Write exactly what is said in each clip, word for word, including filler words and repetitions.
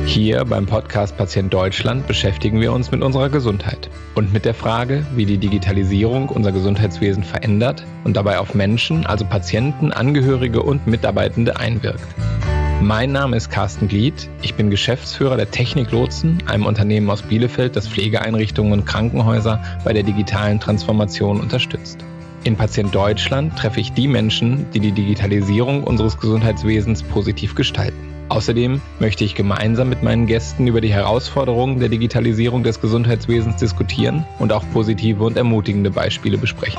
Hier beim Podcast Patient Deutschland beschäftigen wir uns mit unserer Gesundheit und mit der Frage, wie die Digitalisierung unser Gesundheitswesen verändert und dabei auf Menschen, also Patienten, Angehörige und Mitarbeitende einwirkt. Mein Name ist Carsten Glied, ich bin Geschäftsführer der Technik Lotsen, einem Unternehmen aus Bielefeld, das Pflegeeinrichtungen und Krankenhäuser bei der digitalen Transformation unterstützt. In Patient Deutschland treffe ich die Menschen, die die Digitalisierung unseres Gesundheitswesens positiv gestalten. Außerdem möchte ich gemeinsam mit meinen Gästen über die Herausforderungen der Digitalisierung des Gesundheitswesens diskutieren und auch positive und ermutigende Beispiele besprechen.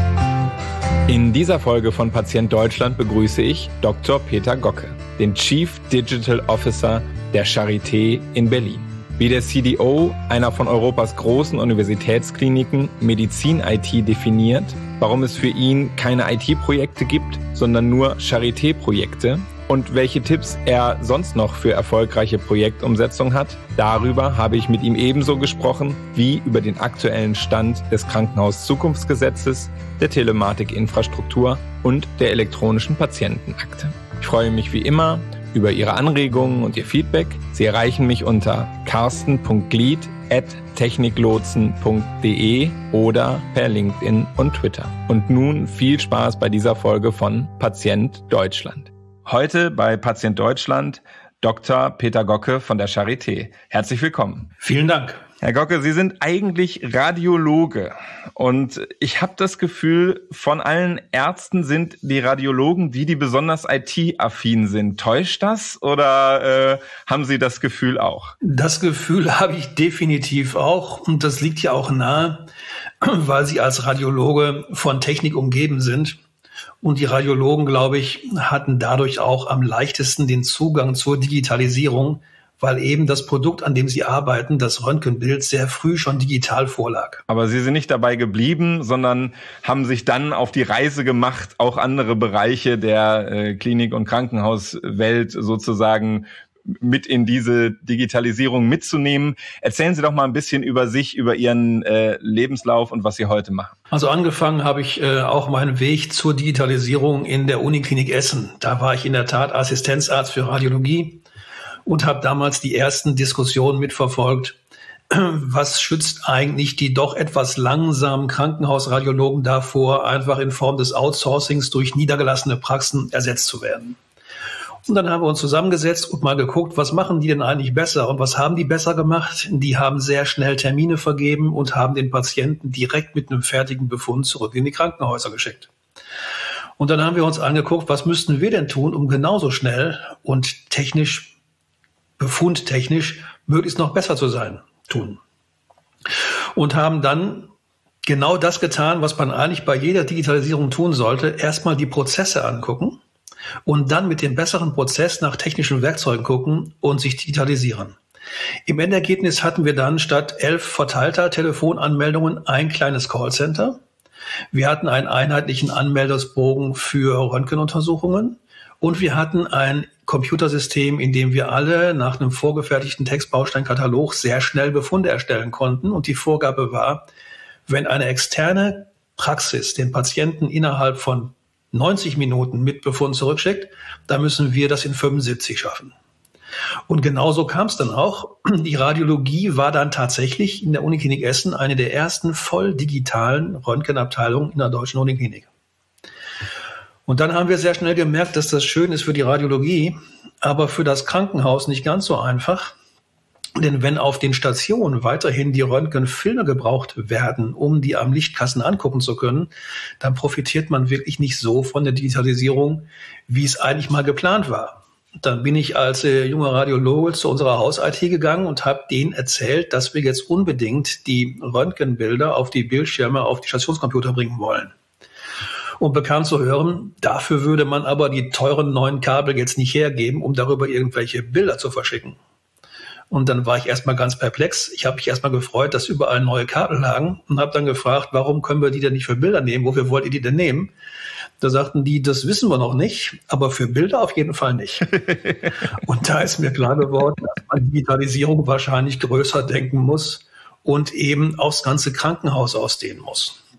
In dieser Folge von Patient Deutschland begrüße ich Doktor Peter Gocke, den Chief Digital Officer der Charité in Berlin. Wie der C D O einer von Europas großen Universitätskliniken Medizin-I T definiert, warum es für ihn keine I T-Projekte gibt, sondern nur Charité-Projekte und welche Tipps er sonst noch für erfolgreiche Projektumsetzung hat, darüber habe ich mit ihm ebenso gesprochen wie über den aktuellen Stand des Krankenhaus-Zukunftsgesetzes, der Telematikinfrastruktur und der elektronischen Patientenakte. Ich freue mich wie immer über Ihre Anregungen und Ihr Feedback. Sie erreichen mich unter carsten punkt glied at techniklotsen punkt de oder per LinkedIn und Twitter. Und nun viel Spaß bei dieser Folge von Patient Deutschland. Heute bei Patient Deutschland Doktor Peter Gocke von der Charité. Herzlich willkommen. Vielen Dank. Herr Gocke, Sie sind eigentlich Radiologe und ich habe das Gefühl, von allen Ärzten sind die Radiologen die, die besonders I T-affin sind. Täuscht das oder äh, haben Sie das Gefühl auch? Das Gefühl habe ich definitiv auch und das liegt ja auch nahe, weil Sie als Radiologe von Technik umgeben sind. Und die Radiologen, glaube ich, hatten dadurch auch am leichtesten den Zugang zur Digitalisierung, weil eben das Produkt, an dem sie arbeiten, das Röntgenbild, sehr früh schon digital vorlag. Aber Sie sind nicht dabei geblieben, sondern haben sich dann auf die Reise gemacht, auch andere Bereiche der äh, Klinik- und Krankenhauswelt sozusagen mit in diese Digitalisierung mitzunehmen. Erzählen Sie doch mal ein bisschen über sich, über Ihren äh, Lebenslauf und was Sie heute machen. Also angefangen habe ich äh, auch meinen Weg zur Digitalisierung in der Uniklinik Essen. Da war ich in der Tat Assistenzarzt für Radiologie und habe damals die ersten Diskussionen mitverfolgt. Was schützt eigentlich die doch etwas langsamen Krankenhausradiologen davor, einfach in Form des Outsourcings durch niedergelassene Praxen ersetzt zu werden? Und dann haben wir uns zusammengesetzt und mal geguckt, was machen die denn eigentlich besser und was haben die besser gemacht? Die haben sehr schnell Termine vergeben und haben den Patienten direkt mit einem fertigen Befund zurück in die Krankenhäuser geschickt. Und dann haben wir uns angeguckt, was müssten wir denn tun, um genauso schnell und technisch, befundtechnisch, möglichst noch besser zu sein, tun. Und haben dann genau das getan, was man eigentlich bei jeder Digitalisierung tun sollte, erstmal die Prozesse angucken und dann mit dem besseren Prozess nach technischen Werkzeugen gucken und sich digitalisieren. Im Endergebnis hatten wir dann statt elf verteilter Telefonanmeldungen ein kleines Callcenter. Wir hatten einen einheitlichen Anmeldungsbogen für Röntgenuntersuchungen und wir hatten ein Computersystem, in dem wir alle nach einem vorgefertigten Textbausteinkatalog sehr schnell Befunde erstellen konnten. Und die Vorgabe war, wenn eine externe Praxis den Patienten innerhalb von neunzig Minuten mit Befund zurückschickt, dann müssen wir das in fünfundsiebzig schaffen. Und genauso kam es dann auch. Die Radiologie war dann tatsächlich in der Uniklinik Essen eine der ersten voll digitalen Röntgenabteilungen in der deutschen Uniklinik. Und dann haben wir sehr schnell gemerkt, dass das schön ist für die Radiologie, aber für das Krankenhaus nicht ganz so einfach. Denn wenn auf den Stationen weiterhin die Röntgenfilme gebraucht werden, um die am Lichtkasten angucken zu können, dann profitiert man wirklich nicht so von der Digitalisierung, wie es eigentlich mal geplant war. Dann bin ich als äh, junger Radiologe zu unserer Haus-I T gegangen und habe denen erzählt, dass wir jetzt unbedingt die Röntgenbilder auf die Bildschirme, auf die Stationscomputer bringen wollen. Und bekam zu hören, dafür würde man aber die teuren neuen Kabel jetzt nicht hergeben, um darüber irgendwelche Bilder zu verschicken. Und dann war ich erstmal ganz perplex. Ich habe mich erstmal gefreut, dass überall neue Kabel lagen und habe dann gefragt, warum können wir die denn nicht für Bilder nehmen? Wofür wollt ihr die denn nehmen? Da sagten die, das wissen wir noch nicht, aber für Bilder auf jeden Fall nicht. Und da ist mir klar geworden, dass man Digitalisierung wahrscheinlich größer denken muss und eben aufs ganze Krankenhaus ausdehnen muss.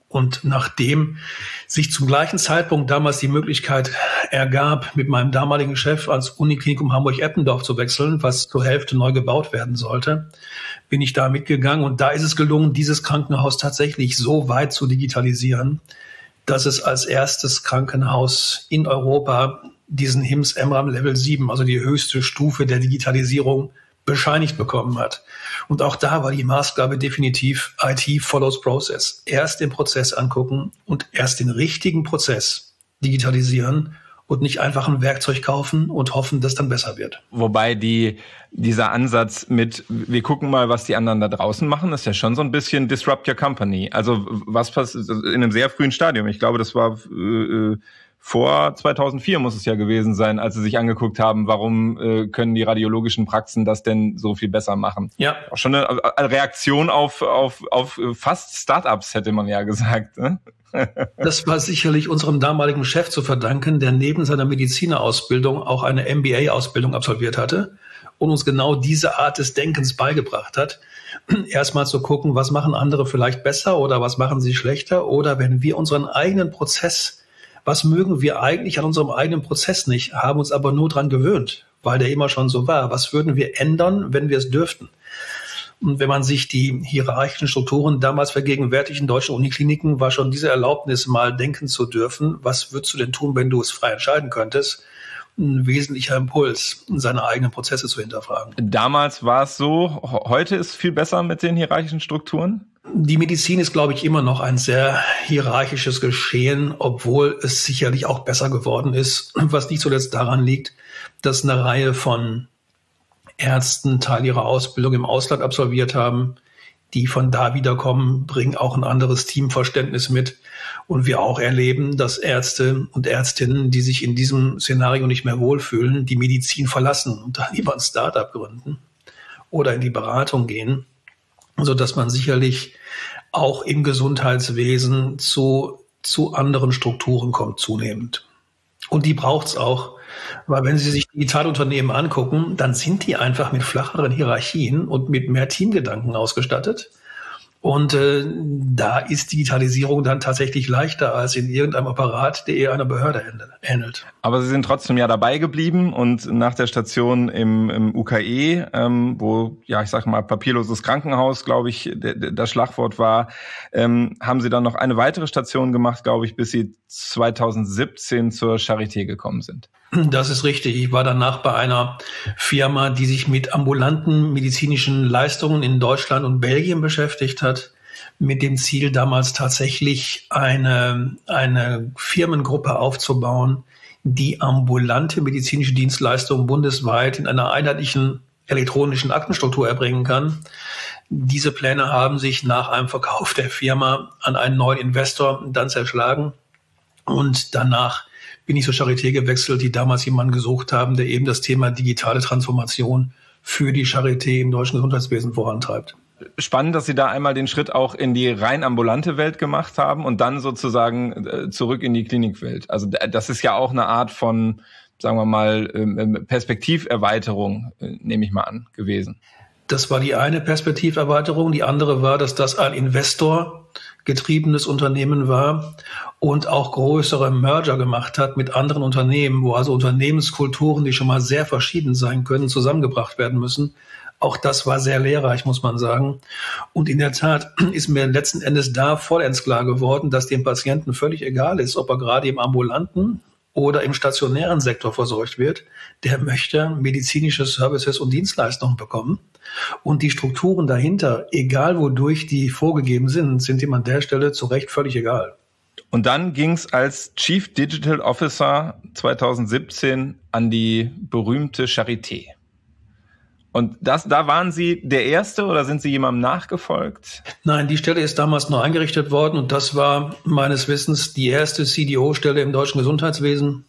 Und nachdem sich zum gleichen Zeitpunkt damals die Möglichkeit ergab, mit meinem damaligen Chef ans Uniklinikum Hamburg-Eppendorf zu wechseln, was zur Hälfte neu gebaut werden sollte, bin ich da mitgegangen. Und da ist es gelungen, dieses Krankenhaus tatsächlich so weit zu digitalisieren, dass es als erstes Krankenhaus in Europa diesen H I M S M RAM Level sieben, also die höchste Stufe der Digitalisierung, bescheinigt bekommen hat. Und auch da war die Maßgabe definitiv I T follows Process. Erst den Prozess angucken und erst den richtigen Prozess digitalisieren und nicht einfach ein Werkzeug kaufen und hoffen, dass dann besser wird. Wobei die, dieser Ansatz mit, wir gucken mal, was die anderen da draußen machen, ist ja schon so ein bisschen Disrupt Your Company. Also was passiert in einem sehr frühen Stadium? Ich glaube, das war äh, vor zweitausendvier muss es ja gewesen sein, als sie sich angeguckt haben, warum äh, können die radiologischen Praxen das denn so viel besser machen. Ja. Auch schon eine, eine Reaktion auf, auf, auf fast Startups, hätte man ja gesagt. Ne? Das war sicherlich unserem damaligen Chef zu verdanken, der neben seiner Medizinerausbildung auch eine M B A-Ausbildung absolviert hatte und uns genau diese Art des Denkens beigebracht hat. Erstmal zu gucken, was machen andere vielleicht besser oder was machen sie schlechter, oder wenn wir unseren eigenen Prozess, was mögen wir eigentlich an unserem eigenen Prozess nicht, haben uns aber nur dran gewöhnt, weil der immer schon so war. Was würden wir ändern, wenn wir es dürften? Und wenn man sich die hierarchischen Strukturen damals vergegenwärtigt in deutschen Unikliniken, war schon diese Erlaubnis, mal denken zu dürfen, was würdest du denn tun, wenn du es frei entscheiden könntest, ein wesentlicher Impuls, seine eigenen Prozesse zu hinterfragen. Damals war es so, heute ist es viel besser mit den hierarchischen Strukturen? Die Medizin ist, glaube ich, immer noch ein sehr hierarchisches Geschehen, obwohl es sicherlich auch besser geworden ist, was nicht zuletzt daran liegt, dass eine Reihe von Ärzten Teil ihrer Ausbildung im Ausland absolviert haben, die von da wiederkommen, bringen auch ein anderes Teamverständnis mit. Und wir auch erleben, dass Ärzte und Ärztinnen, die sich in diesem Szenario nicht mehr wohlfühlen, die Medizin verlassen und dann lieber ein Start-up gründen oder in die Beratung gehen, sodass man sicherlich auch im Gesundheitswesen zu, zu anderen Strukturen kommt zunehmend. Und die braucht's auch, weil wenn Sie sich Digitalunternehmen angucken, dann sind die einfach mit flacheren Hierarchien und mit mehr Teamgedanken ausgestattet. Und äh, da ist Digitalisierung dann tatsächlich leichter als in irgendeinem Apparat, der eher einer Behörde ähnelt. Aber Sie sind trotzdem ja dabei geblieben und nach der Station im, im U K E, ähm, wo, ja, ich sag mal, papierloses Krankenhaus, glaube ich, d- d- das Schlagwort war, ähm, haben Sie dann noch eine weitere Station gemacht, glaube ich, bis Sie zweitausendsiebzehn zur Charité gekommen sind. Das ist richtig. Ich war danach bei einer Firma, die sich mit ambulanten medizinischen Leistungen in Deutschland und Belgien beschäftigt hat, mit dem Ziel, damals tatsächlich eine, eine Firmengruppe aufzubauen, die ambulante medizinische Dienstleistungen bundesweit in einer einheitlichen elektronischen Aktenstruktur erbringen kann. Diese Pläne haben sich nach einem Verkauf der Firma an einen neuen Investor dann zerschlagen. Und danach bin ich zur Charité gewechselt, die damals jemanden gesucht haben, der eben das Thema digitale Transformation für die Charité im deutschen Gesundheitswesen vorantreibt. Spannend, dass Sie da einmal den Schritt auch in die rein ambulante Welt gemacht haben und dann sozusagen zurück in die Klinikwelt. Also das ist ja auch eine Art von, sagen wir mal, Perspektiverweiterung, nehme ich mal an, gewesen. Das war die eine Perspektiverweiterung. Die andere war, dass das ein investorgetriebenes Unternehmen war und auch größere Merger gemacht hat mit anderen Unternehmen, wo also Unternehmenskulturen, die schon mal sehr verschieden sein können, zusammengebracht werden müssen. Auch das war sehr lehrreich, muss man sagen. Und in der Tat ist mir letzten Endes da vollends klar geworden, dass dem Patienten völlig egal ist, ob er gerade im ambulanten oder im stationären Sektor versorgt wird. Der möchte medizinische Services und Dienstleistungen bekommen. Und die Strukturen dahinter, egal wodurch die vorgegeben sind, sind ihm an der Stelle zu Recht völlig egal. Und dann ging es als Chief Digital Officer zweitausendsiebzehn an die berühmte Charité. Und das, da waren Sie der Erste oder sind Sie jemandem nachgefolgt? Nein, die Stelle ist damals neu eingerichtet worden und das war meines Wissens die erste C D O-Stelle im deutschen Gesundheitswesen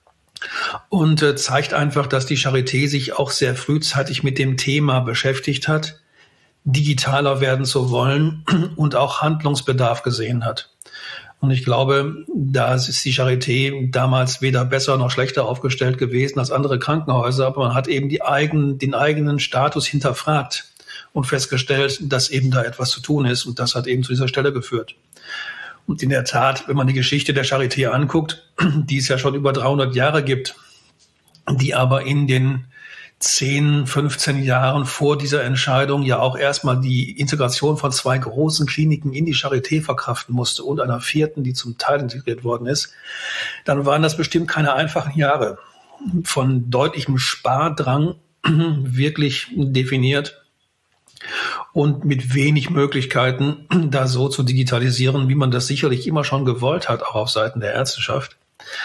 und äh, zeigt einfach, dass die Charité sich auch sehr frühzeitig mit dem Thema beschäftigt hat, digitaler werden zu wollen und auch Handlungsbedarf gesehen hat. Und ich glaube, da ist die Charité damals weder besser noch schlechter aufgestellt gewesen als andere Krankenhäuser, aber man hat eben die eigenen, den eigenen Status hinterfragt und festgestellt, dass eben da etwas zu tun ist und das hat eben zu dieser Stelle geführt. Und in der Tat, wenn man die Geschichte der Charité anguckt, die es ja schon über dreihundert Jahre gibt, die aber in den zehn, fünfzehn Jahren vor dieser Entscheidung ja auch erstmal die Integration von zwei großen Kliniken in die Charité verkraften musste und einer vierten, die zum Teil integriert worden ist, dann waren das bestimmt keine einfachen Jahre. Von deutlichem Spardrang wirklich definiert und mit wenig Möglichkeiten, da so zu digitalisieren, wie man das sicherlich immer schon gewollt hat, auch auf Seiten der Ärzteschaft.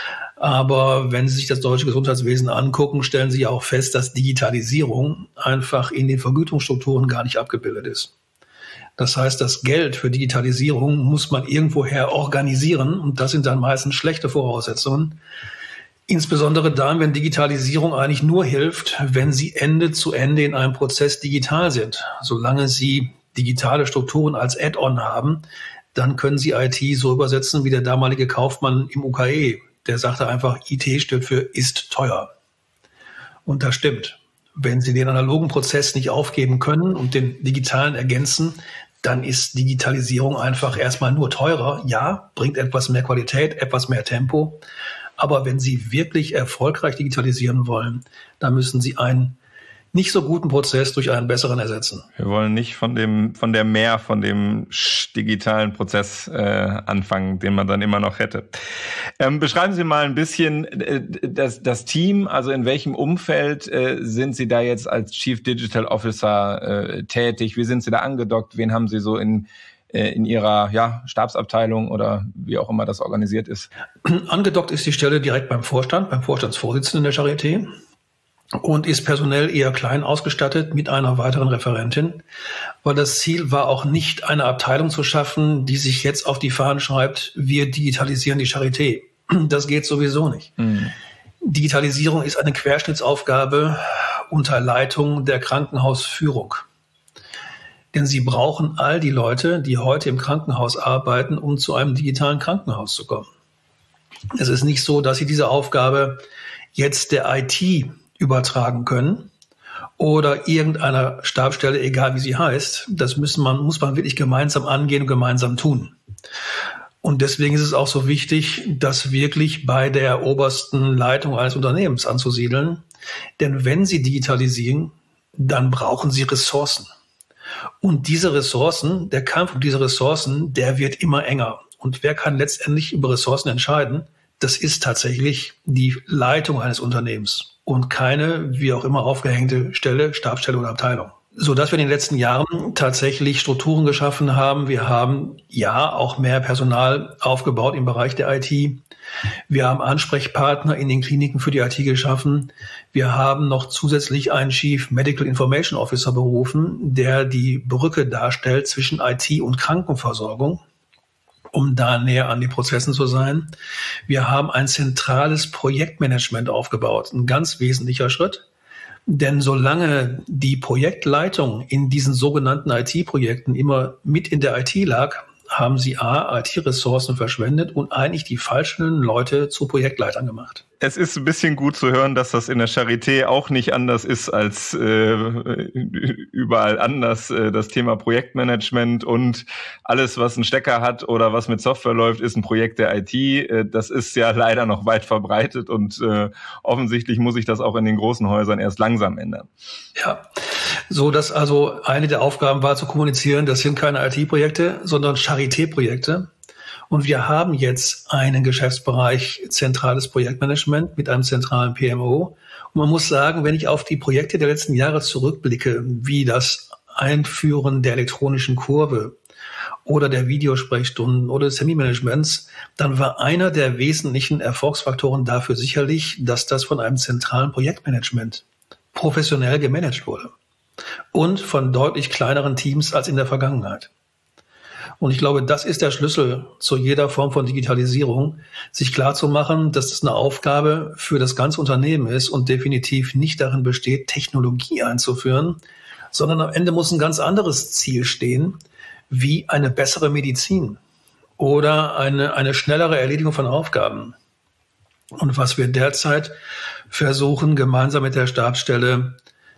Aber wenn Sie sich das deutsche Gesundheitswesen angucken, stellen Sie auch fest, dass Digitalisierung einfach in den Vergütungsstrukturen gar nicht abgebildet ist. Das heißt, das Geld für Digitalisierung muss man irgendwoher organisieren und das sind dann meistens schlechte Voraussetzungen. Insbesondere dann, wenn Digitalisierung eigentlich nur hilft, wenn Sie Ende zu Ende in einem Prozess digital sind. Solange Sie digitale Strukturen als Add-on haben, dann können Sie I T so übersetzen wie der damalige Kaufmann im U K E. Der sagte einfach, I T steht für ist teuer. Und das stimmt. Wenn Sie den analogen Prozess nicht aufgeben können und den digitalen ergänzen, dann ist Digitalisierung einfach erstmal nur teurer. Ja, bringt etwas mehr Qualität, etwas mehr Tempo. Aber wenn Sie wirklich erfolgreich digitalisieren wollen, dann müssen Sie einen nicht so guten Prozess durch einen besseren ersetzen. Wir wollen nicht von dem, von der Mehr, von dem digitalen Prozess äh, anfangen, den man dann immer noch hätte. Ähm, beschreiben Sie mal ein bisschen äh, das, das Team, also in welchem Umfeld äh, sind Sie da jetzt als Chief Digital Officer äh, tätig? Wie sind Sie da angedockt? Wen haben Sie so in äh, in Ihrer ja, Stabsabteilung oder wie auch immer das organisiert ist? Angedockt ist die Stelle direkt beim Vorstand, beim Vorstandsvorsitzenden der Charité. Und ist personell eher klein ausgestattet mit einer weiteren Referentin, weil das Ziel war auch nicht, eine Abteilung zu schaffen, die sich jetzt auf die Fahnen schreibt, wir digitalisieren die Charité. Das geht sowieso nicht. Mhm. Digitalisierung ist eine Querschnittsaufgabe unter Leitung der Krankenhausführung. Denn sie brauchen all die Leute, die heute im Krankenhaus arbeiten, um zu einem digitalen Krankenhaus zu kommen. Es ist nicht so, dass sie diese Aufgabe jetzt der I T übertragen können oder irgendeiner Stabsstelle, egal wie sie heißt. Das müssen man, muss man wirklich gemeinsam angehen und gemeinsam tun. Und deswegen ist es auch so wichtig, das wirklich bei der obersten Leitung eines Unternehmens anzusiedeln. Denn wenn Sie digitalisieren, dann brauchen Sie Ressourcen. Und diese Ressourcen, der Kampf um diese Ressourcen, der wird immer enger. Und wer kann letztendlich über Ressourcen entscheiden? Das ist tatsächlich die Leitung eines Unternehmens und keine, wie auch immer, aufgehängte Stelle, Stabsstelle oder Abteilung. Sodass wir in den letzten Jahren tatsächlich Strukturen geschaffen haben. Wir haben ja auch mehr Personal aufgebaut im Bereich der I T. Wir haben Ansprechpartner in den Kliniken für die I T geschaffen. Wir haben noch zusätzlich einen Chief Medical Information Officer berufen, der die Brücke darstellt zwischen I T und Krankenversorgung, um da näher an den Prozessen zu sein. Wir haben ein zentrales Projektmanagement aufgebaut, ein ganz wesentlicher Schritt. Denn solange die Projektleitung in diesen sogenannten I T-Projekten immer mit in der I T lag, haben sie A, I T-Ressourcen verschwendet und eigentlich die falschen Leute zu Projektleitern gemacht. Es ist ein bisschen gut zu hören, dass das in der Charité auch nicht anders ist als äh, überall anders. Äh, das Thema Projektmanagement und alles, was einen Stecker hat oder was mit Software läuft, ist ein Projekt der I T. Äh, das ist ja leider noch weit verbreitet und äh, offensichtlich muss sich das auch in den großen Häusern erst langsam ändern. Ja, so dass also eine der Aufgaben war zu kommunizieren, das sind keine I T-Projekte, sondern Charité-Projekte. Und wir haben jetzt einen Geschäftsbereich zentrales Projektmanagement mit einem zentralen P M O. Und man muss sagen, wenn ich auf die Projekte der letzten Jahre zurückblicke, wie das Einführen der elektronischen Kurve oder der Videosprechstunden oder des Terminmanagements, dann war einer der wesentlichen Erfolgsfaktoren dafür sicherlich, dass das von einem zentralen Projektmanagement professionell gemanagt wurde und von deutlich kleineren Teams als in der Vergangenheit. Und ich glaube, das ist der Schlüssel zu jeder Form von Digitalisierung, sich klarzumachen, dass das eine Aufgabe für das ganze Unternehmen ist und definitiv nicht darin besteht, Technologie einzuführen, sondern am Ende muss ein ganz anderes Ziel stehen, wie eine bessere Medizin oder eine, eine schnellere Erledigung von Aufgaben. Und was wir derzeit versuchen, gemeinsam mit der Stabsstelle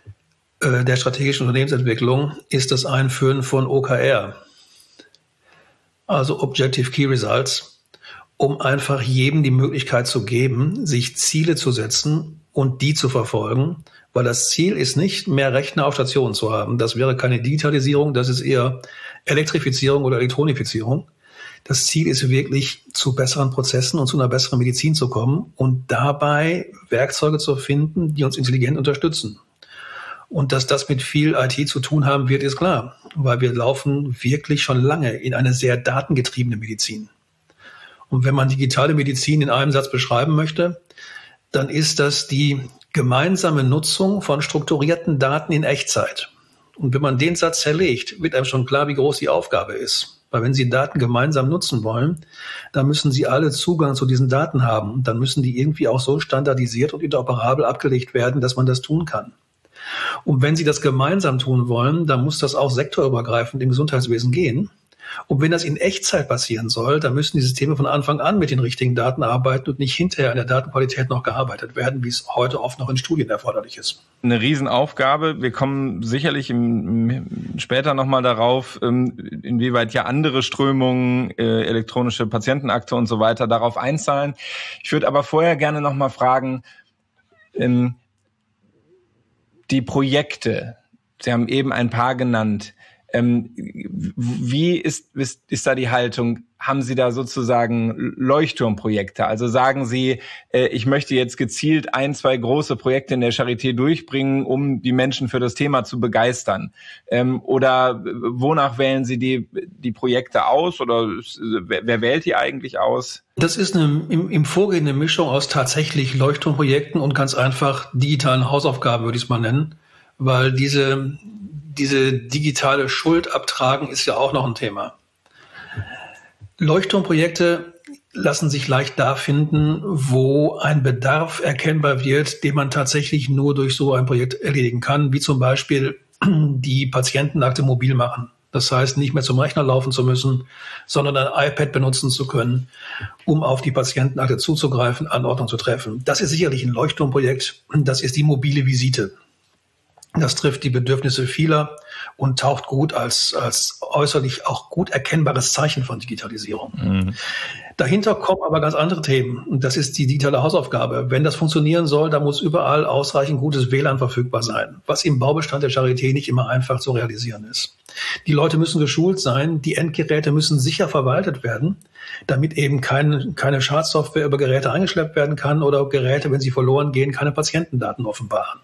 äh, der strategischen Unternehmensentwicklung, ist das Einführen von O K R. also Objective Key Results, um einfach jedem die Möglichkeit zu geben, sich Ziele zu setzen und die zu verfolgen, weil das Ziel ist nicht, mehr Rechner auf Stationen zu haben. Das wäre keine Digitalisierung, das ist eher Elektrifizierung oder Elektronifizierung. Das Ziel ist wirklich, zu besseren Prozessen und zu einer besseren Medizin zu kommen und dabei Werkzeuge zu finden, die uns intelligent unterstützen. Und dass das mit viel I T zu tun haben wird, ist klar, weil wir laufen wirklich schon lange in eine sehr datengetriebene Medizin. Und wenn man digitale Medizin in einem Satz beschreiben möchte, dann ist das die gemeinsame Nutzung von strukturierten Daten in Echtzeit. Und wenn man den Satz zerlegt, wird einem schon klar, wie groß die Aufgabe ist. Weil wenn Sie Daten gemeinsam nutzen wollen, dann müssen Sie alle Zugang zu diesen Daten haben. Und dann müssen die irgendwie auch so standardisiert und interoperabel abgelegt werden, dass man das tun kann. Und wenn Sie das gemeinsam tun wollen, dann muss das auch sektorübergreifend im Gesundheitswesen gehen. Und wenn das in Echtzeit passieren soll, dann müssen die Systeme von Anfang an mit den richtigen Daten arbeiten und nicht hinterher an der Datenqualität noch gearbeitet werden, wie es heute oft noch in Studien erforderlich ist. Eine Riesenaufgabe. Wir kommen sicherlich im, im, später nochmal darauf, inwieweit ja andere Strömungen, äh, elektronische Patientenakte und so weiter darauf einzahlen. Ich würde aber vorher gerne nochmal fragen, ähm, die Projekte, Sie haben eben ein paar genannt, Ähm, wie ist, ist, ist da die Haltung? Haben Sie da sozusagen Leuchtturmprojekte? Also sagen Sie, äh, ich möchte jetzt gezielt ein, zwei große Projekte in der Charité durchbringen, um die Menschen für das Thema zu begeistern? Ähm, oder wonach wählen Sie die, die Projekte aus? Oder wer, wer wählt die eigentlich aus? Das ist eine, im, im Vorgehen eine Mischung aus tatsächlich Leuchtturmprojekten und ganz einfach digitalen Hausaufgaben, würde ich es mal nennen. Weil diese Diese digitale Schuld abtragen ist ja auch noch ein Thema. Leuchtturmprojekte lassen sich leicht da finden, wo ein Bedarf erkennbar wird, den man tatsächlich nur durch so ein Projekt erledigen kann, wie zum Beispiel die Patientenakte mobil machen. Das heißt, nicht mehr zum Rechner laufen zu müssen, sondern ein iPad benutzen zu können, um auf die Patientenakte zuzugreifen, Anordnung zu treffen. Das ist sicherlich ein Leuchtturmprojekt. Das ist die mobile Visite. Das trifft die Bedürfnisse vieler und taucht gut als, als äußerlich auch gut erkennbares Zeichen von Digitalisierung. Mhm. Dahinter kommen aber ganz andere Themen. Und das ist die digitale Hausaufgabe. Wenn das funktionieren soll, dann muss überall ausreichend gutes W L A N verfügbar sein, was im Baubestand der Charité nicht immer einfach zu realisieren ist. Die Leute müssen geschult sein, die Endgeräte müssen sicher verwaltet werden, damit eben keine, keine Schadsoftware über Geräte eingeschleppt werden kann oder Geräte, wenn sie verloren gehen, keine Patientendaten offenbaren.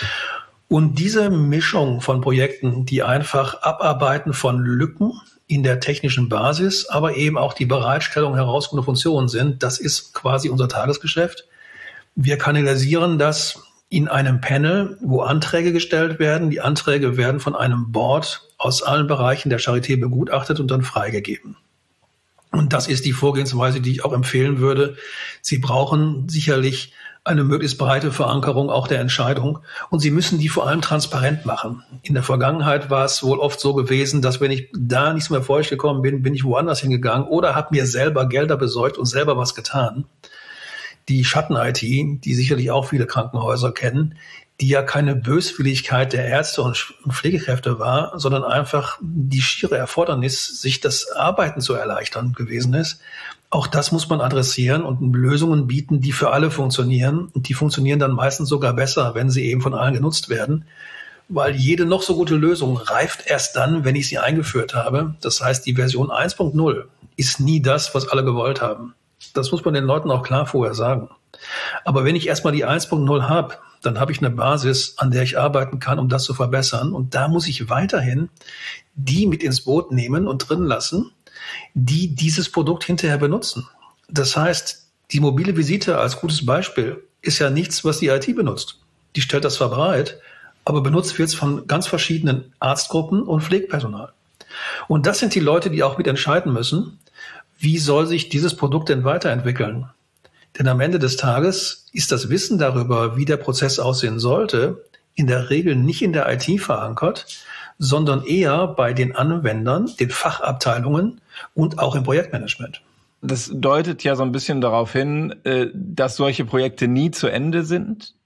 Und diese Mischung von Projekten, die einfach Abarbeiten von Lücken in der technischen Basis, aber eben auch die Bereitstellung herausragender Funktionen sind, das ist quasi unser Tagesgeschäft. Wir kanalisieren das in einem Panel, wo Anträge gestellt werden. Die Anträge werden von einem Board aus allen Bereichen der Charité begutachtet und dann freigegeben. Und das ist die Vorgehensweise, die ich auch empfehlen würde. Sie brauchen sicherlich eine möglichst breite Verankerung auch der Entscheidung. Und Sie müssen die vor allem transparent machen. In der Vergangenheit war es wohl oft so gewesen, dass wenn ich da nicht mehr vorwärts gekommen bin, bin ich woanders hingegangen oder habe mir selber Gelder besorgt und selber was getan. Die Schatten-I T, die sicherlich auch viele Krankenhäuser kennen, die ja keine Böswilligkeit der Ärzte und Pflegekräfte war, sondern einfach die schiere Erfordernis, sich das Arbeiten zu erleichtern gewesen ist. Auch das muss man adressieren und Lösungen bieten, die für alle funktionieren. Und die funktionieren dann meistens sogar besser, wenn sie eben von allen genutzt werden. Weil jede noch so gute Lösung reift erst dann, wenn ich sie eingeführt habe. Das heißt, die Version eins Punkt null ist nie das, was alle gewollt haben. Das muss man den Leuten auch klar vorher sagen. Aber wenn ich erstmal die eins Punkt null habe, dann habe ich eine Basis, an der ich arbeiten kann, um das zu verbessern. Und da muss ich weiterhin die mit ins Boot nehmen und drin lassen, die dieses Produkt hinterher benutzen. Das heißt, die mobile Visite als gutes Beispiel ist ja nichts, was die I T benutzt. Die stellt das zwar bereit, aber benutzt wird es von ganz verschiedenen Arztgruppen und Pflegepersonal. Und das sind die Leute, die auch mitentscheiden müssen, wie soll sich dieses Produkt denn weiterentwickeln. Denn am Ende des Tages ist das Wissen darüber, wie der Prozess aussehen sollte, in der Regel nicht in der I T verankert, sondern eher bei den Anwendern, den Fachabteilungen und auch im Projektmanagement. Das deutet ja so ein bisschen darauf hin, dass solche Projekte nie zu Ende sind.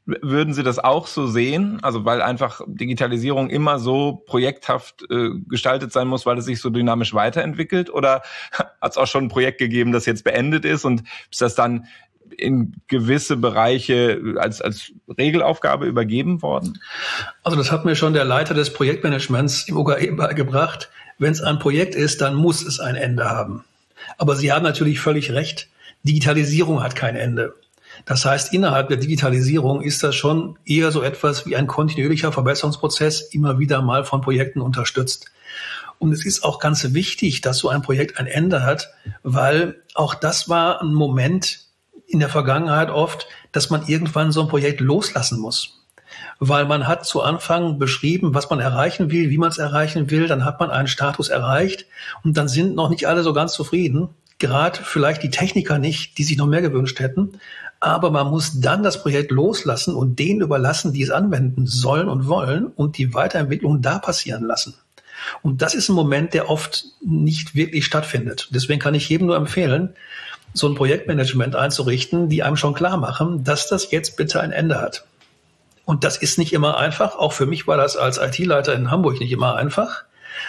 Würden Sie das auch so sehen? Also weil einfach Digitalisierung immer so projekthaft äh, gestaltet sein muss, weil es sich so dynamisch weiterentwickelt? Oder hat es auch schon ein Projekt gegeben, das jetzt beendet ist und ist das dann in gewisse Bereiche als als Regelaufgabe übergeben worden? Also das hat mir schon der Leiter des Projektmanagements im O K E beigebracht. Wenn es ein Projekt ist, dann muss es ein Ende haben. Aber Sie haben natürlich völlig recht. Digitalisierung hat kein Ende. Das heißt, innerhalb der Digitalisierung ist das schon eher so etwas wie ein kontinuierlicher Verbesserungsprozess, immer wieder mal von Projekten unterstützt. Und es ist auch ganz wichtig, dass so ein Projekt ein Ende hat, weil auch das war ein Moment in der Vergangenheit oft, dass man irgendwann so ein Projekt loslassen muss. Weil man hat zu Anfang beschrieben, was man erreichen will, wie man es erreichen will, dann hat man einen Status erreicht und dann sind noch nicht alle so ganz zufrieden. Gerade vielleicht die Techniker nicht, die sich noch mehr gewünscht hätten. Aber man muss dann das Projekt loslassen und denen überlassen, die es anwenden sollen und wollen und die Weiterentwicklung da passieren lassen. Und das ist ein Moment, der oft nicht wirklich stattfindet. Deswegen kann ich jedem nur empfehlen, so ein Projektmanagement einzurichten, die einem schon klar machen, dass das jetzt bitte ein Ende hat. Und das ist nicht immer einfach. Auch für mich war das als I T-Leiter in Hamburg nicht immer einfach.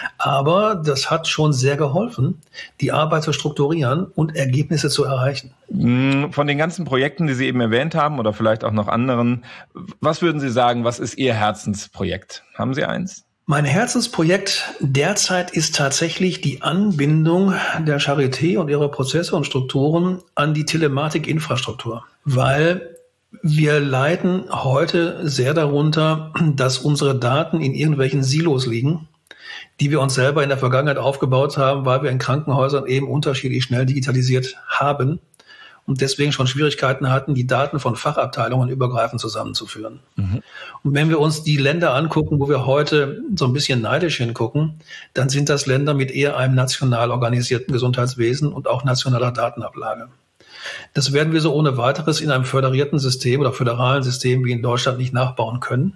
Aber das hat schon sehr geholfen, die Arbeit zu strukturieren und Ergebnisse zu erreichen. Von den ganzen Projekten, die Sie eben erwähnt haben oder vielleicht auch noch anderen, was würden Sie sagen, was ist Ihr Herzensprojekt? Haben Sie eins? Mein Herzensprojekt derzeit ist tatsächlich die Anbindung der Charité und ihrer Prozesse und Strukturen an die Telematikinfrastruktur, weil wir leiden heute sehr darunter, dass unsere Daten in irgendwelchen Silos liegen, die wir uns selber in der Vergangenheit aufgebaut haben, weil wir in Krankenhäusern eben unterschiedlich schnell digitalisiert haben und deswegen schon Schwierigkeiten hatten, die Daten von Fachabteilungen übergreifend zusammenzuführen. Mhm. Und wenn wir uns die Länder angucken, wo wir heute so ein bisschen neidisch hingucken, dann sind das Länder mit eher einem national organisierten Gesundheitswesen und auch nationaler Datenablage. Das werden wir so ohne weiteres in einem föderierten System oder föderalen System wie in Deutschland nicht nachbauen können.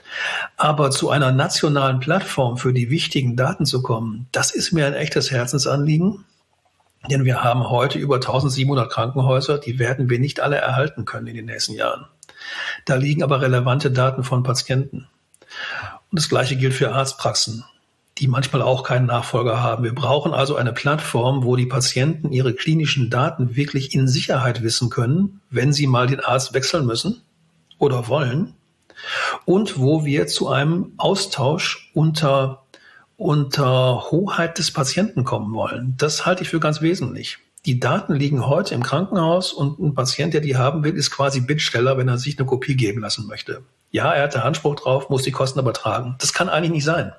Aber zu einer nationalen Plattform für die wichtigen Daten zu kommen, das ist mir ein echtes Herzensanliegen. Denn wir haben heute über eintausendsiebenhundert Krankenhäuser, die werden wir nicht alle erhalten können in den nächsten Jahren. Da liegen aber relevante Daten von Patienten. Und das Gleiche gilt für Arztpraxen, die manchmal auch keinen Nachfolger haben. Wir brauchen also eine Plattform, wo die Patienten ihre klinischen Daten wirklich in Sicherheit wissen können, wenn sie mal den Arzt wechseln müssen oder wollen. Und wo wir zu einem Austausch unter, unter Hoheit des Patienten kommen wollen. Das halte ich für ganz wesentlich. Die Daten liegen heute im Krankenhaus und ein Patient, der die haben will, ist quasi Bittsteller, wenn er sich eine Kopie geben lassen möchte. Ja, er hat da Anspruch drauf, muss die Kosten aber tragen. Das kann eigentlich nicht sein.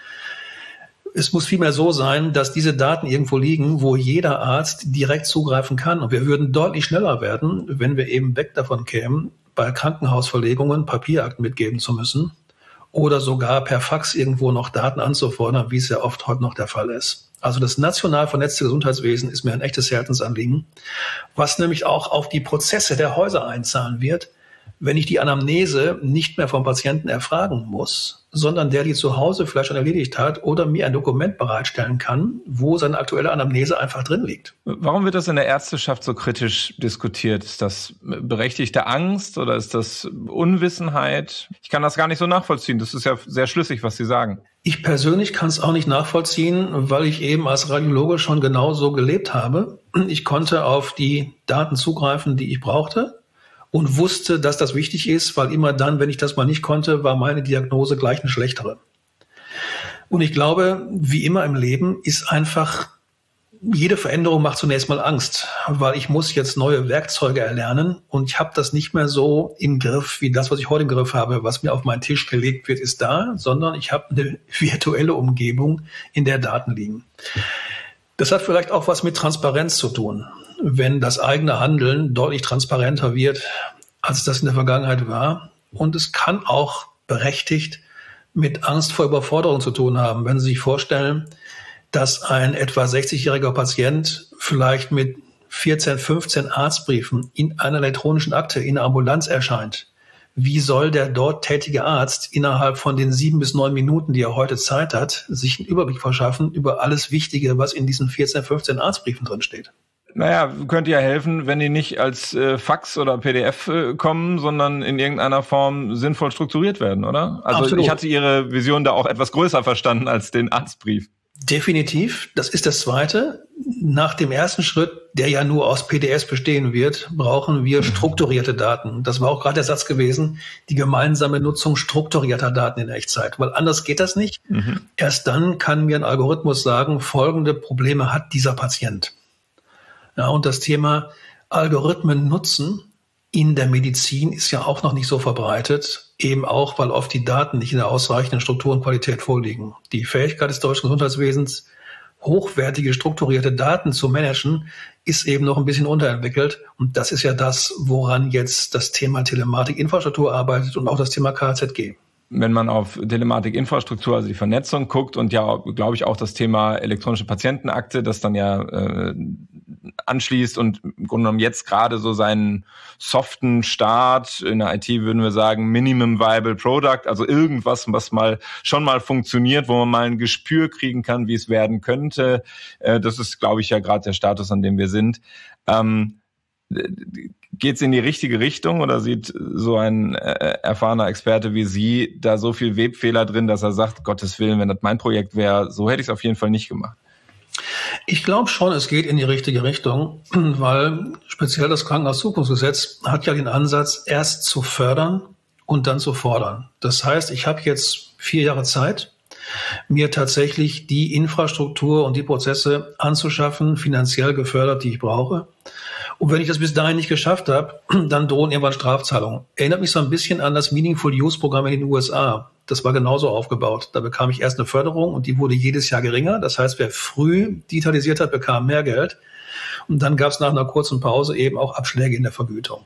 Es muss vielmehr so sein, dass diese Daten irgendwo liegen, wo jeder Arzt direkt zugreifen kann. Und wir würden deutlich schneller werden, wenn wir eben weg davon kämen, bei Krankenhausverlegungen Papierakten mitgeben zu müssen oder sogar per Fax irgendwo noch Daten anzufordern, wie es ja oft heute noch der Fall ist. Also das national vernetzte Gesundheitswesen ist mir ein echtes Herzensanliegen, was nämlich auch auf die Prozesse der Häuser einzahlen wird, wenn ich die Anamnese nicht mehr vom Patienten erfragen muss, sondern der die zu Hause vielleicht schon erledigt hat oder mir ein Dokument bereitstellen kann, wo seine aktuelle Anamnese einfach drin liegt. Warum wird das in der Ärzteschaft so kritisch diskutiert? Ist das berechtigte Angst oder ist das Unwissenheit? Ich kann das gar nicht so nachvollziehen. Das ist ja sehr schlüssig, was Sie sagen. Ich persönlich kann es auch nicht nachvollziehen, weil ich eben als Radiologe schon genauso gelebt habe. Ich konnte auf die Daten zugreifen, die ich brauchte. Und wusste, dass das wichtig ist, weil immer dann, wenn ich das mal nicht konnte, war meine Diagnose gleich eine schlechtere. Und ich glaube, wie immer im Leben ist einfach, jede Veränderung macht zunächst mal Angst, weil ich muss jetzt neue Werkzeuge erlernen und ich habe das nicht mehr so im Griff, wie das, was ich heute im Griff habe, was mir auf meinen Tisch gelegt wird, ist da, sondern ich habe eine virtuelle Umgebung, in der Daten liegen. Das hat vielleicht auch was mit Transparenz zu tun. Wenn das eigene Handeln deutlich transparenter wird, als das in der Vergangenheit war. Und es kann auch berechtigt mit Angst vor Überforderung zu tun haben. Wenn Sie sich vorstellen, dass ein etwa sechzigjähriger Patient vielleicht mit vierzehn, fünfzehn Arztbriefen in einer elektronischen Akte in der Ambulanz erscheint, wie soll der dort tätige Arzt innerhalb von den sieben bis neun Minuten, die er heute Zeit hat, sich einen Überblick verschaffen über alles Wichtige, was in diesen vierzehn, fünfzehn Arztbriefen drin steht? Naja, könnte ja helfen, wenn die nicht als äh, Fax oder P D F äh, kommen, sondern in irgendeiner Form sinnvoll strukturiert werden, oder? Also Absolut. Ich hatte Ihre Vision da auch etwas größer verstanden als den Arztbrief. Definitiv. Das ist das Zweite. Nach dem ersten Schritt, der ja nur aus P D Fs bestehen wird, brauchen wir strukturierte Daten. Das war auch gerade der Satz gewesen, die gemeinsame Nutzung strukturierter Daten in Echtzeit. Weil anders geht das nicht. Mhm. Erst dann kann mir ein Algorithmus sagen, folgende Probleme hat dieser Patient. Ja, und das Thema Algorithmen nutzen in der Medizin ist ja auch noch nicht so verbreitet, eben auch, weil oft die Daten nicht in der ausreichenden Struktur und Qualität vorliegen. Die Fähigkeit des deutschen Gesundheitswesens, hochwertige, strukturierte Daten zu managen, ist eben noch ein bisschen unterentwickelt. Und das ist ja das, woran jetzt das Thema Telematik-Infrastruktur arbeitet und auch das Thema K Z G. Wenn man auf Telematik-Infrastruktur, also die Vernetzung guckt und ja, glaube ich, auch das Thema elektronische Patientenakte, das dann ja äh, anschließt und im Grunde genommen jetzt gerade so seinen soften Start, in der I T würden wir sagen Minimum Viable Product, also irgendwas, was mal schon mal funktioniert, wo man mal ein Gespür kriegen kann, wie es werden könnte. Äh, das ist, glaube ich, ja gerade der Status, an dem wir sind. Ähm, Geht es in die richtige Richtung oder sieht so ein äh, erfahrener Experte wie Sie da so viel Webfehler drin, dass er sagt, Gottes Willen, wenn das mein Projekt wäre, so hätte ich es auf jeden Fall nicht gemacht? Ich glaube schon, es geht in die richtige Richtung, weil speziell das Krankenhauszukunftsgesetz hat ja den Ansatz, erst zu fördern und dann zu fordern. Das heißt, ich habe jetzt vier Jahre Zeit, mir tatsächlich die Infrastruktur und die Prozesse anzuschaffen, finanziell gefördert, die ich brauche. Und wenn ich das bis dahin nicht geschafft habe, dann drohen irgendwann Strafzahlungen. Erinnert mich so ein bisschen an das Meaningful Use Programm in den U S A. Das war genauso aufgebaut. Da bekam ich erst eine Förderung und die wurde jedes Jahr geringer. Das heißt, wer früh digitalisiert hat, bekam mehr Geld. Und dann gab es nach einer kurzen Pause eben auch Abschläge in der Vergütung.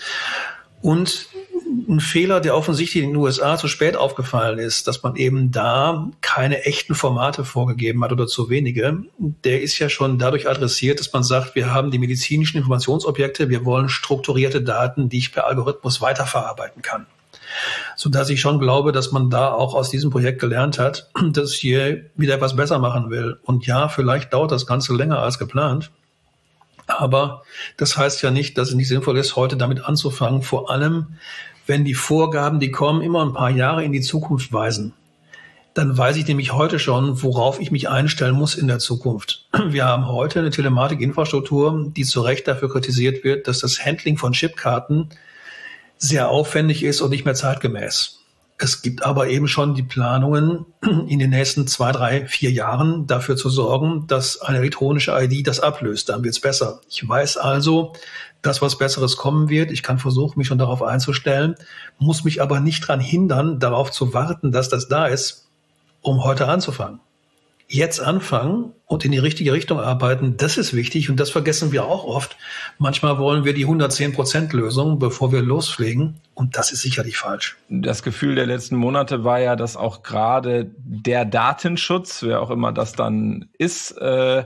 Und ein Fehler, der offensichtlich in den U S A zu spät aufgefallen ist, dass man eben da keine echten Formate vorgegeben hat oder zu wenige, der ist ja schon dadurch adressiert, dass man sagt, wir haben die medizinischen Informationsobjekte, wir wollen strukturierte Daten, die ich per Algorithmus weiterverarbeiten kann. Sodass ich schon glaube, dass man da auch aus diesem Projekt gelernt hat, dass hier wieder etwas besser machen will. Und ja, vielleicht dauert das Ganze länger als geplant. Aber das heißt ja nicht, dass es nicht sinnvoll ist, heute damit anzufangen. Vor allem, wenn die Vorgaben, die kommen, immer ein paar Jahre in die Zukunft weisen. Dann weiß ich nämlich heute schon, worauf ich mich einstellen muss in der Zukunft. Wir haben heute eine Telematik-Infrastruktur, die zu Recht dafür kritisiert wird, dass das Handling von Chipkarten sehr aufwendig ist und nicht mehr zeitgemäß. Es gibt aber eben schon die Planungen, in den nächsten zwei, drei, vier Jahren dafür zu sorgen, dass eine elektronische I D das ablöst. Dann wird es besser. Ich weiß also, dass was Besseres kommen wird. Ich kann versuchen, mich schon darauf einzustellen, muss mich aber nicht daran hindern, darauf zu warten, dass das da ist, um heute anzufangen. Jetzt anfangen und in die richtige Richtung arbeiten, das ist wichtig und das vergessen wir auch oft. Manchmal wollen wir die hundertzehn Prozent Lösung, bevor wir loslegen und das ist sicherlich falsch. Das Gefühl der letzten Monate war ja, dass auch gerade der Datenschutz, wer auch immer das dann ist, äh,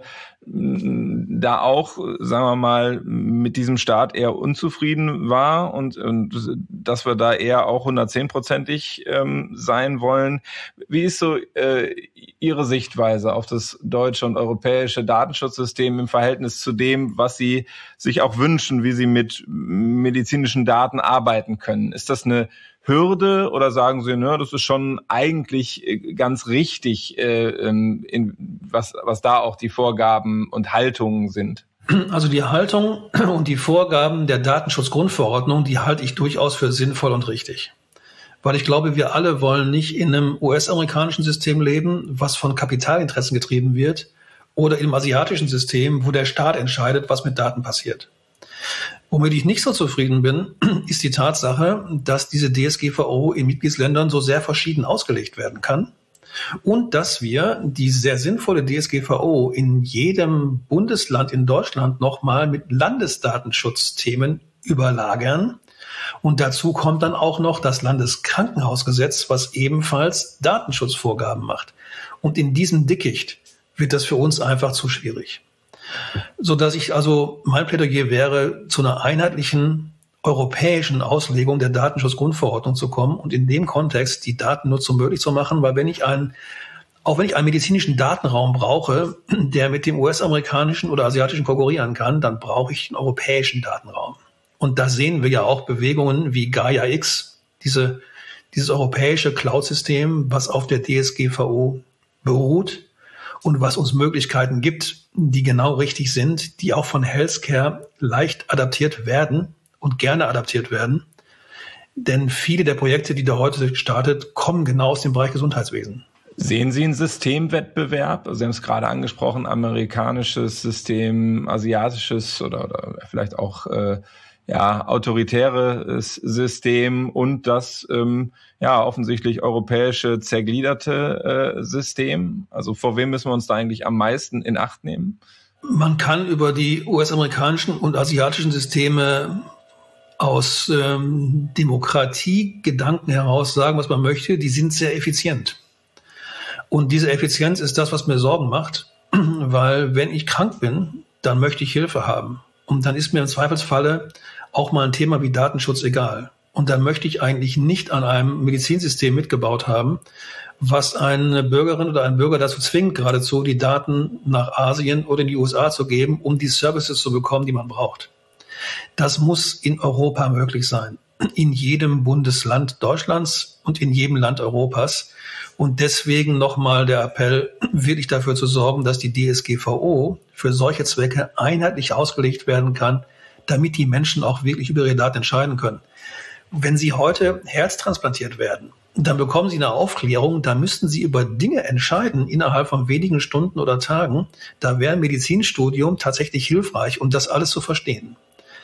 da auch, sagen wir mal, mit diesem Start eher unzufrieden war und, und dass wir da eher auch hundertzehnprozentig ähm, sein wollen. Wie ist so äh, Ihre Sichtweise auf das deutsche und europäische Datenschutzsystem im Verhältnis zu dem, was Sie sich auch wünschen, wie Sie mit medizinischen Daten arbeiten können? Ist das eine Hürde oder sagen Sie, ne, das ist schon eigentlich ganz richtig, äh, in, was, was da auch die Vorgaben und Haltungen sind? Also die Haltung und die Vorgaben der Datenschutzgrundverordnung, die halte ich durchaus für sinnvoll und richtig. Weil ich glaube, wir alle wollen nicht in einem U S-amerikanischen System leben, was von Kapitalinteressen getrieben wird, oder im asiatischen System, wo der Staat entscheidet, was mit Daten passiert. Womit ich nicht so zufrieden bin, ist die Tatsache, dass diese D S G V O in Mitgliedsländern so sehr verschieden ausgelegt werden kann und dass wir die sehr sinnvolle D S G V O in jedem Bundesland in Deutschland nochmal mit Landesdatenschutzthemen überlagern. Und dazu kommt dann auch noch das Landeskrankenhausgesetz, was ebenfalls Datenschutzvorgaben macht. Und in diesem Dickicht wird das für uns einfach zu schwierig. So dass ich also, mein Plädoyer wäre, zu einer einheitlichen europäischen Auslegung der Datenschutzgrundverordnung zu kommen und in dem Kontext die Datennutzung möglich zu machen, weil wenn ich ein auch wenn ich einen medizinischen Datenraum brauche, der mit dem U S-amerikanischen oder asiatischen konkurrieren kann, dann brauche ich einen europäischen Datenraum. Und da sehen wir ja auch Bewegungen wie Gaia X, diese, dieses europäische Cloud-System, was auf der D S G V O beruht und was uns Möglichkeiten gibt, die genau richtig sind, die auch von Healthcare leicht adaptiert werden und gerne adaptiert werden. Denn viele der Projekte, die da heute startet, kommen genau aus dem Bereich Gesundheitswesen. Sehen Sie einen Systemwettbewerb? Sie haben es gerade angesprochen, amerikanisches System, asiatisches oder, oder vielleicht auch äh, ja autoritäres System und das ähm, ja offensichtlich europäische zergliederte äh, System. Also vor wem müssen wir uns da eigentlich am meisten in Acht nehmen? Man kann über die U S-amerikanischen und asiatischen Systeme aus ähm, Demokratiegedanken heraus sagen, was man möchte. Die sind sehr effizient. Und diese Effizienz ist das, was mir Sorgen macht, weil wenn ich krank bin, dann möchte ich Hilfe haben. Und dann ist mir im Zweifelsfalle auch mal ein Thema wie Datenschutz egal. Und dann möchte ich eigentlich nicht an einem Medizinsystem mitgebaut haben, was eine Bürgerin oder ein Bürger dazu zwingt, geradezu die Daten nach Asien oder in die U S A zu geben, um die Services zu bekommen, die man braucht. Das muss in Europa möglich sein. In jedem Bundesland Deutschlands und in jedem Land Europas. Und deswegen nochmal der Appell, wirklich dafür zu sorgen, dass die D S G V O für solche Zwecke einheitlich ausgelegt werden kann, damit die Menschen auch wirklich über ihre Daten entscheiden können. Wenn Sie heute herztransplantiert werden, dann bekommen Sie eine Aufklärung, da müssten Sie über Dinge entscheiden innerhalb von wenigen Stunden oder Tagen. Da wäre ein Medizinstudium tatsächlich hilfreich, um das alles zu verstehen.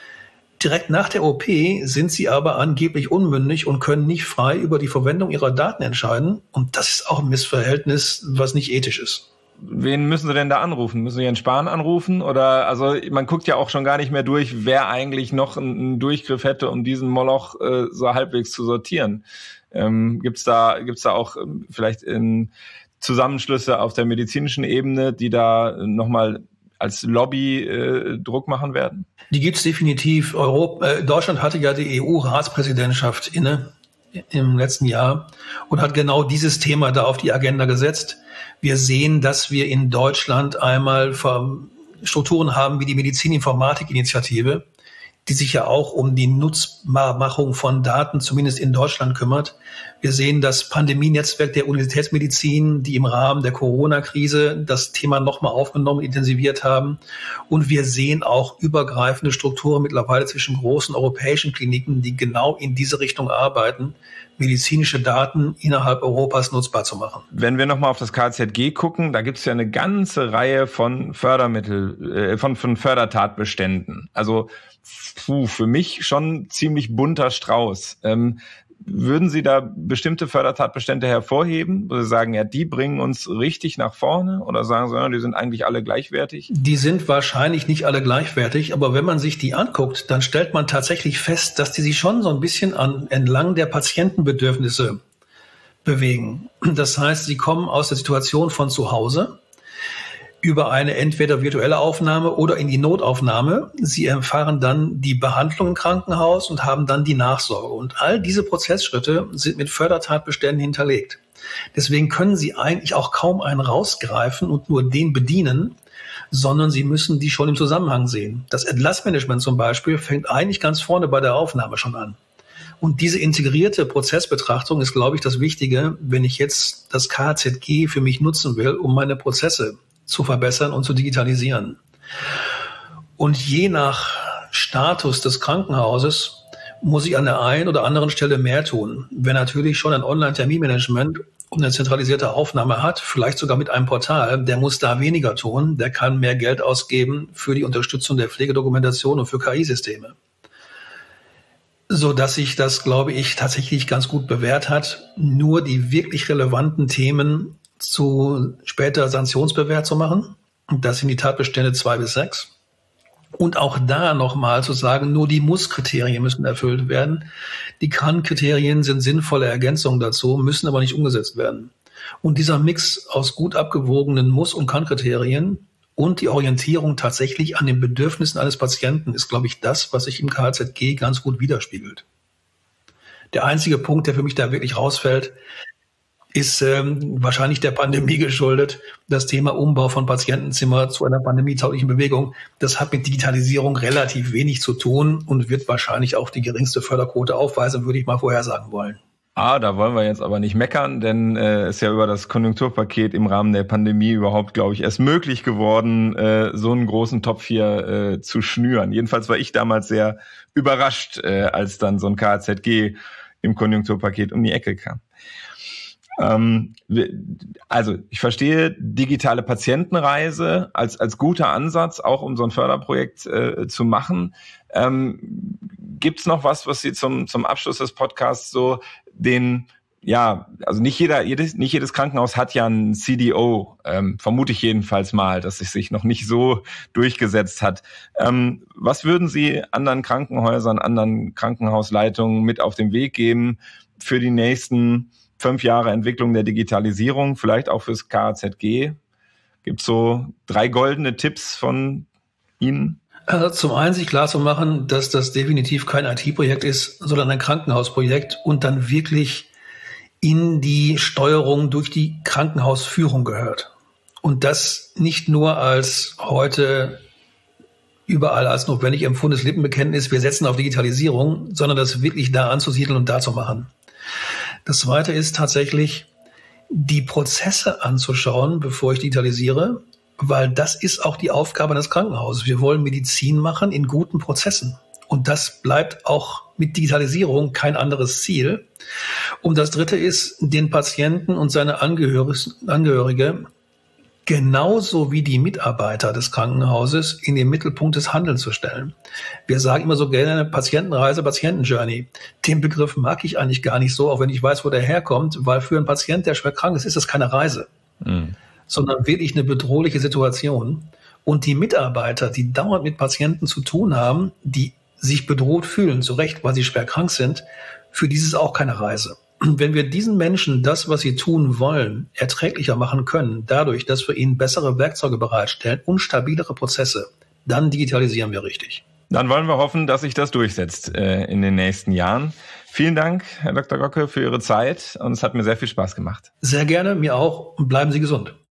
Direkt nach der O P sind sie aber angeblich unmündig und können nicht frei über die Verwendung ihrer Daten entscheiden. Und das ist auch ein Missverhältnis, was nicht ethisch ist. Wen müssen Sie denn da anrufen? Müssen Sie Jens Spahn anrufen? Oder, also, man guckt ja auch schon gar nicht mehr durch, wer eigentlich noch einen Durchgriff hätte, um diesen Moloch äh, so halbwegs zu sortieren. Ähm, gibt's da, gibt's da auch ähm, vielleicht in Zusammenschlüsse auf der medizinischen Ebene, die da nochmal als Lobby äh, Druck machen werden? Die gibt's definitiv. Europa, äh, Deutschland hatte ja die E U-Ratspräsidentschaft inne im letzten Jahr und hat genau dieses Thema da auf die Agenda gesetzt. Wir sehen, dass wir in Deutschland einmal Strukturen haben wie die Medizininformatik-Initiative, die sich ja auch um die Nutzbarmachung von Daten zumindest in Deutschland kümmert. Wir sehen das Pandemienetzwerk der Universitätsmedizin, die im Rahmen der Corona-Krise das Thema nochmal aufgenommen, intensiviert haben. Und wir sehen auch übergreifende Strukturen mittlerweile zwischen großen europäischen Kliniken, die genau in diese Richtung arbeiten, medizinische Daten innerhalb Europas nutzbar zu machen. Wenn wir nochmal auf das K Z G gucken, da gibt es ja eine ganze Reihe von Fördermittel, äh, von, von Fördertatbeständen. Also puh, für mich schon ziemlich bunter Strauß. Ähm, würden Sie da bestimmte Fördertatbestände hervorheben, wo Sie sagen, ja, die bringen uns richtig nach vorne? Oder sagen Sie, ja, die sind eigentlich alle gleichwertig? Die sind wahrscheinlich nicht alle gleichwertig, aber wenn man sich die anguckt, dann stellt man tatsächlich fest, dass die sich schon so ein bisschen an, entlang der Patientenbedürfnisse bewegen. Das heißt, sie kommen aus der Situation von zu Hause über eine entweder virtuelle Aufnahme oder in die Notaufnahme. Sie erfahren dann die Behandlung im Krankenhaus und haben dann die Nachsorge. Und all diese Prozessschritte sind mit Fördertatbeständen hinterlegt. Deswegen können Sie eigentlich auch kaum einen rausgreifen und nur den bedienen, sondern Sie müssen die schon im Zusammenhang sehen. Das Entlassmanagement zum Beispiel fängt eigentlich ganz vorne bei der Aufnahme schon an. Und diese integrierte Prozessbetrachtung ist, glaube ich, das Wichtige, wenn ich jetzt das K Z G für mich nutzen will, um meine Prozesse zu verbessern und zu digitalisieren. Und je nach Status des Krankenhauses muss ich an der einen oder anderen Stelle mehr tun. Wer natürlich schon ein Online-Terminmanagement und eine zentralisierte Aufnahme hat, vielleicht sogar mit einem Portal, der muss da weniger tun. Der kann mehr Geld ausgeben für die Unterstützung der Pflegedokumentation und für K I-Systeme. So dass sich das, glaube ich, tatsächlich ganz gut bewährt hat, nur die wirklich relevanten Themen zu später sanktionsbewehrt zu machen. Und das sind die Tatbestände zwei bis sechs. Und auch da nochmal zu sagen, nur die Muss-Kriterien müssen erfüllt werden. Die Kann-Kriterien sind sinnvolle Ergänzungen dazu, müssen aber nicht umgesetzt werden. Und dieser Mix aus gut abgewogenen Muss- und Kann-Kriterien und die Orientierung tatsächlich an den Bedürfnissen eines Patienten ist, glaube ich, das, was sich im K Z G ganz gut widerspiegelt. Der einzige Punkt, der für mich da wirklich rausfällt, ist ähm, wahrscheinlich der Pandemie geschuldet. Das Thema Umbau von Patientenzimmer zu einer pandemietauglichen Bewegung, das hat mit Digitalisierung relativ wenig zu tun und wird wahrscheinlich auch die geringste Förderquote aufweisen, würde ich mal vorhersagen wollen. Ah, da wollen wir jetzt aber nicht meckern, denn es äh, ist ja über das Konjunkturpaket im Rahmen der Pandemie überhaupt, glaube ich, erst möglich geworden, äh, so einen großen Topf hier äh, zu schnüren. Jedenfalls war ich damals sehr überrascht, äh, als dann so ein K A Z G im Konjunkturpaket um die Ecke kam. Ähm, also ich verstehe digitale Patientenreise als als guter Ansatz, auch um so ein Förderprojekt äh, zu machen. Ähm, gibt's noch was, was Sie zum zum Abschluss des Podcasts so den, ja, also nicht jeder, jedes, nicht jedes Krankenhaus hat ja einen C D O, ähm, vermute ich jedenfalls mal, dass es sich noch nicht so durchgesetzt hat. Ähm, was würden Sie anderen Krankenhäusern, anderen Krankenhausleitungen mit auf den Weg geben für die nächsten fünf Jahre Entwicklung der Digitalisierung, vielleicht auch fürs K A Z G? Gibt es so drei goldene Tipps von Ihnen? Also zum einen sich klar zu machen, dass das definitiv kein I T-Projekt ist, sondern ein Krankenhausprojekt und dann wirklich in die Steuerung durch die Krankenhausführung gehört. Und das nicht nur als heute überall als notwendig empfundenes Lippenbekenntnis, wir setzen auf Digitalisierung, sondern das wirklich da anzusiedeln und da zu machen. Das Zweite ist tatsächlich, die Prozesse anzuschauen, bevor ich digitalisiere, weil das ist auch die Aufgabe des Krankenhauses. Wir wollen Medizin machen in guten Prozessen. Und das bleibt auch mit Digitalisierung kein anderes Ziel. Und das Dritte ist, den Patienten und seine Angehörige genauso wie die Mitarbeiter des Krankenhauses in den Mittelpunkt des Handelns zu stellen. Wir sagen immer so gerne Patientenreise, Patientenjourney. Den Begriff mag ich eigentlich gar nicht so, auch wenn ich weiß, wo der herkommt, weil für einen Patienten, der schwer krank ist, ist das keine Reise, mhm. sondern wirklich eine bedrohliche Situation. Und die Mitarbeiter, die dauernd mit Patienten zu tun haben, die sich bedroht fühlen, zu Recht, weil sie schwer krank sind, für die ist es auch keine Reise. Wenn wir diesen Menschen das, was sie tun wollen, erträglicher machen können, dadurch, dass wir ihnen bessere Werkzeuge bereitstellen und stabilere Prozesse, dann digitalisieren wir richtig. Dann wollen wir hoffen, dass sich das durchsetzt äh, in den nächsten Jahren. Vielen Dank, Herr Doktor Gocke, für Ihre Zeit und es hat mir sehr viel Spaß gemacht. Sehr gerne, mir auch und bleiben Sie gesund.